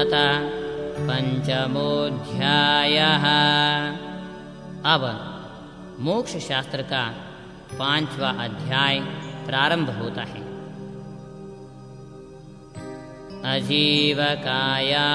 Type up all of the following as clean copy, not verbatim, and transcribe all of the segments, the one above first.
अथ पंचमोऽध्यायः। अब मोक्ष शास्त्र का 5वां अध्याय प्रारंभ होता है। अजीवकाया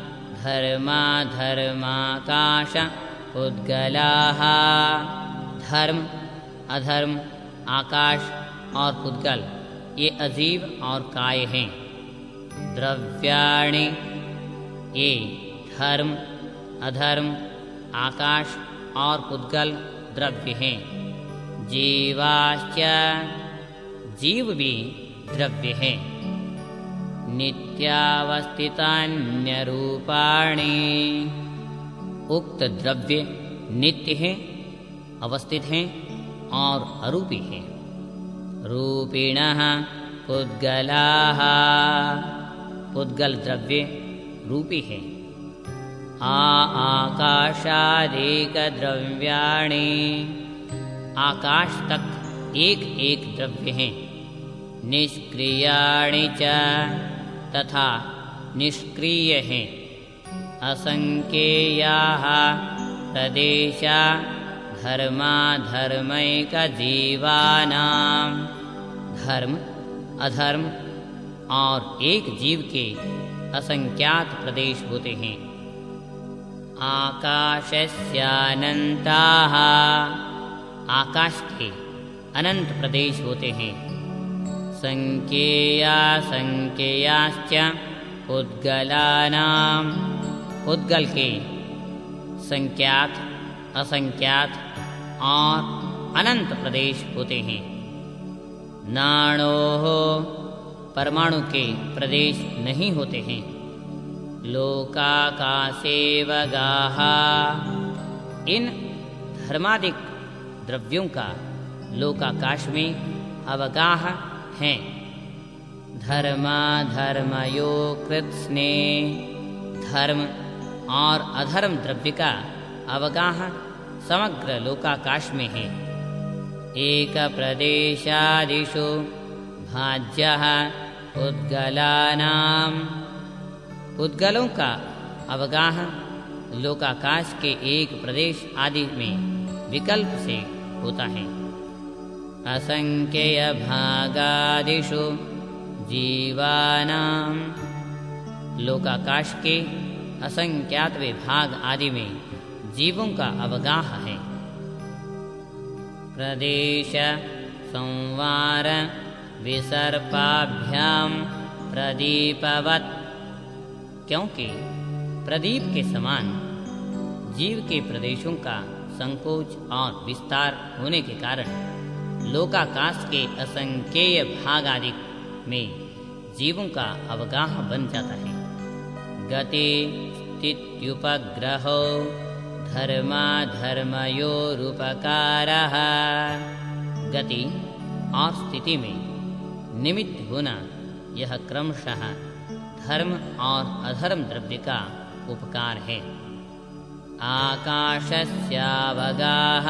धर्माधर्माकाश पुद्गलाः। धर्म, अधर्म, आकाश और पुद्गल ये अजीव और काय हैं। द्रव्याणि ये धर्म, अधर्म, आकाश और पुद्गल द्रव्य हैं। जीवाश्च जीव भी द्रव्य हैं। नित्यावस्थितान्यरूपाणि उक्त द्रव्य नित्य हैं, अवस्थित हैं और अरूपी हैं। रूपिणः पुद्गलाः पुद्गल द्रव्य रूपी है। आकाशादेकद्रव्याणि आकाश तक एक एक द्रव्य हैं। निष्क्रियाणि च तथा निष्क्रिय हैं। असंख्येयाः प्रदेशा धर्माधर्मैकजीवानां धर्म, अधर्म और एक जीव के असंख्यात प्रदेश होते हैं। आकाशस्यानन्ताः आकाश के अनंत प्रदेश होते हैं। संख्येयाश्च पुद्गलानां पुद्गल के संख्यात, असंख्यात और अनंत प्रदेश होते हैं। नाणोः परमाणु के प्रदेश नहीं होते हैं। लोकाकाशेवगाः इन धर्मादिक द्रव्यों का लोकाकाश में अवगाह हैं। धर्माधर्मयो कृत्स्ने धर्म और अधर्म द्रव्य का अवगाह समग्र लोकाकाश में है। एक प्रदेशादिषु भाज्यः पुद्गलानां पुद्गलों का अवगाह लोकाकाश के एक प्रदेश आदि में विकल्प से होता है। असंख्य भागादिषु जीवानां लोकाकाश के असंख्यात विभाग आदि में जीवों का अवगाह है। प्रदेश संवार विसर्पाभ्याम प्रदीपवत् क्योंकि प्रदीप के समान जीव के प्रदेशों का संकोच और विस्तार होने के कारण लोकाकाश के असंख्येय भाग आदि में जीवों का अवगाह बन जाता है। गति स्थित्युपग्रहो धर्माधर्मयोरुपकारः गति और स्थिति में निमित्त होना यह क्रमशः धर्म और अधर्म द्रव्य का उपकार है। आकाशस्यावगाः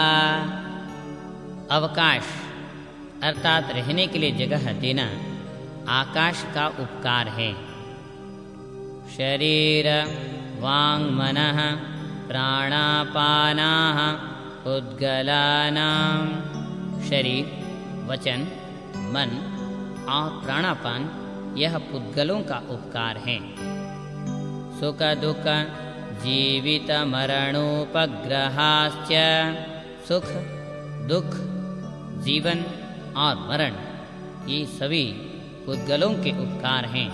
अवकाश अर्थात रहने के लिए जगह देना आकाश का उपकार है। शरीर वाङ् मनः प्राणापानाः पुद्गलानां शरीर, वचन, मन और प्राणापान यह पुद्गलों का उपकार है। सुख दुख जीवित मरणोपग्रहाश्च सुख, दुख, जीवन और मरण ये सभी पुद्गलों के उपकार हैं।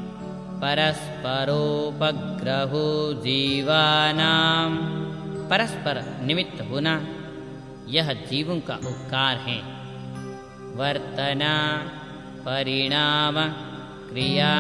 परस्परोपग्रहो जीवानां परस्पर निमित्त होना यह जीवों का उपकार है। वर्तना परिणाम क्रिया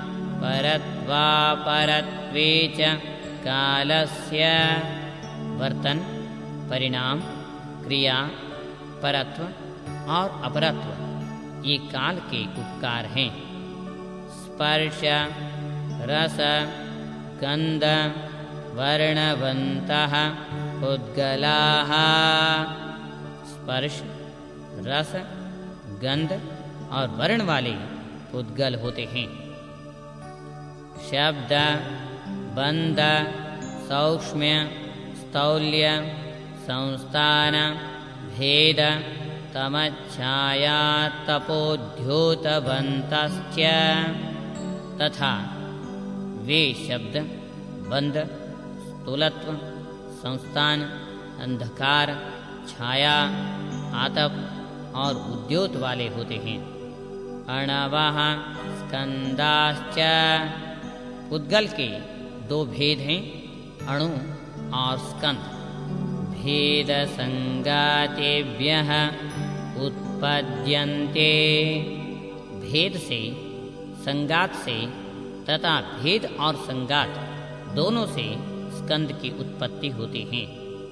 परत्वापरत्वे च कालस्य वर्तन, परिणाम, क्रिया, परत्व और अपरत्व ये काल के उपकार हैं। स्पर्श रस गंध वर्णवन्तः पुद्गलाः स्पर्श, रस, गंध और वर्ण वाले पुद्गल होते हैं। शब्द बंध, सौक्ष्म्य, स्थौल्य, संस्थान, भेद, तमच्छाया, तपोद्योतबन्तश्च तथा वे शब्द बंध, स्थूलत्व, संस्थान, अंधकार, छाया, आतप और उद्योत वाले होते हैं। अणवः स्कंदाश्च पुद्गल के दो भेद हैं, अणु और स्कंद। भेद संगातेभ्यः उत्पद्यन्ते भेद से, संगात से तथा भेद और संगात दोनों से स्कंद की उत्पत्ति होती है।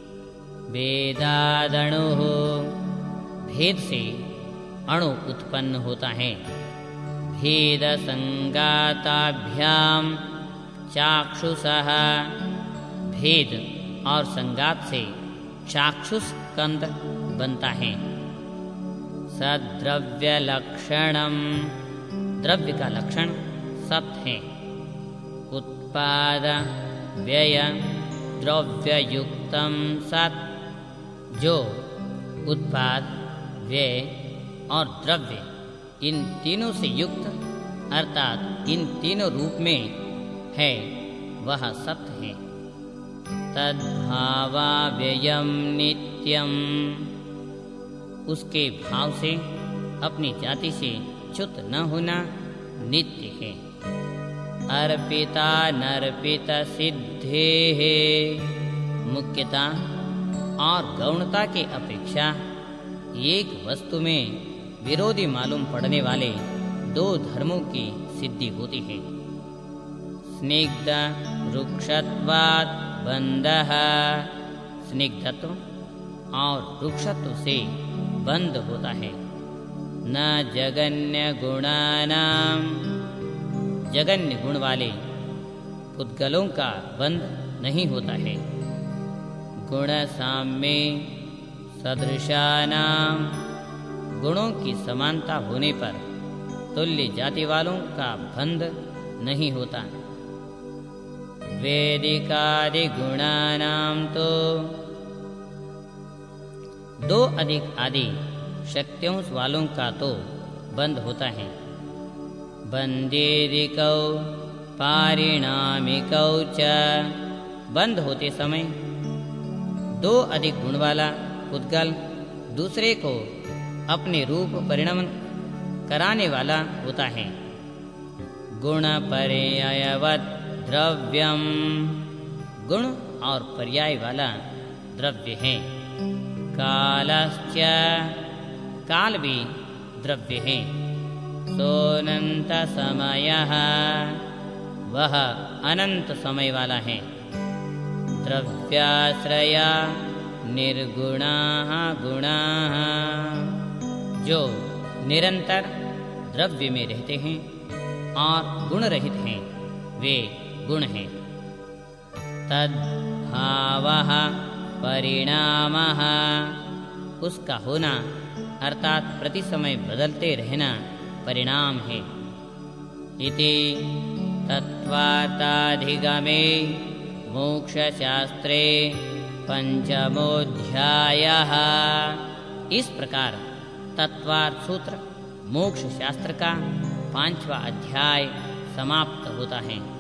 वेदादणुः भेद से अणु उत्पन्न होता है। भेद संगाताभ्याम चाक्षुषः भेद और संगात से चाक्षुष स्कंद बनता है। सद्रव्य लक्षणम द्रव्य का लक्षण सत है। उत्पाद व्यय द्रव्य युक्तम सत जो उत्पाद, व्यय और द्रव्य इन तीनों से युक्त अर्थात इन तीनों रूप में है वह सत्य है। तद्भावाव्ययम नित्यम उसके भाव से अपनी जाति से च्युत न होना नित्य है। अर्पिता नर्पित सिद्धे है मुख्यता और गौणता के अपेक्षा एक वस्तु में विरोधी मालूम पड़ने वाले दो धर्मों की सिद्धि होती है। स्निग्ध रुक्षत्वात् बंधः स्निग्धत्व और रुक्षत्व से बंध होता है। न जगन्य गुणानाम जगन्य गुण वाले पुद्गलों का बंध नहीं होता है। गुण साम्ये सदृशानाम गुणों की समानता होने पर तुल्य जाति वालों का बंध नहीं होता। वैदिकादि गुणानाम तो दो अधिक आदि शक्तियों वालों का तो बंध होता है। बंदेदिकौ पारिणामिकौ च बंद होते समय दो अधिक गुण वाला पुद्गल दूसरे को अपने रूप परिणमन कराने वाला होता है। गुण पर्यायवत् द्रव्यम गुण और पर्याय वाला द्रव्य है। कालश्च काल भी द्रव्य है। सोऽनन्त समयः वह अनंत समय वाला है। द्रव्याश्रया निर्गुणाः गुणाः जो निरंतर द्रव्य में रहते हैं और गुण रहित हैं वे गुण हैं। तद्भावः परिणामः उसका होना अर्थात प्रति समय बदलते रहना परिणाम है। इति तत्त्वार्थाधिगमे मोक्षशास्त्रे पंचमोऽध्यायः इस प्रकार तत्वार्थ सूत्र मोक्ष शास्त्र का 5वां अध्याय समाप्त होता है।